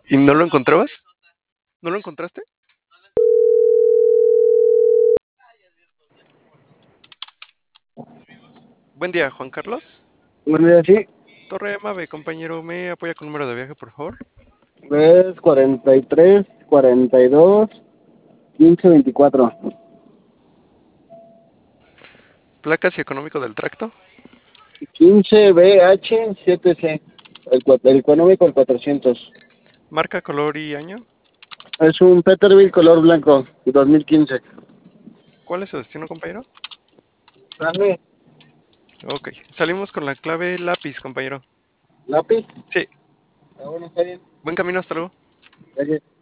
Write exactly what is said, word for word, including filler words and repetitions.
¿Y no lo encontrabas? ¿No lo encontraste? Buen día, Juan Carlos. Bueno, sí, Torre Mave, compañero, ¿me apoya con número de viaje, por favor? es cuarenta y tres, cuarenta y dos, quince, veinticuatro. Placas y económico del tracto. quince B H siete C. El, cua- el económico, el cuatrocientos. Marca, color y año. Es un Peterbilt color blanco, dos mil quince. ¿Cuál es su destino, compañero? Dame Ok, salimos con la clave lápiz, compañero. lápiz. Sí, Ah, bueno, está bien. buen camino, hasta luego. Gracias.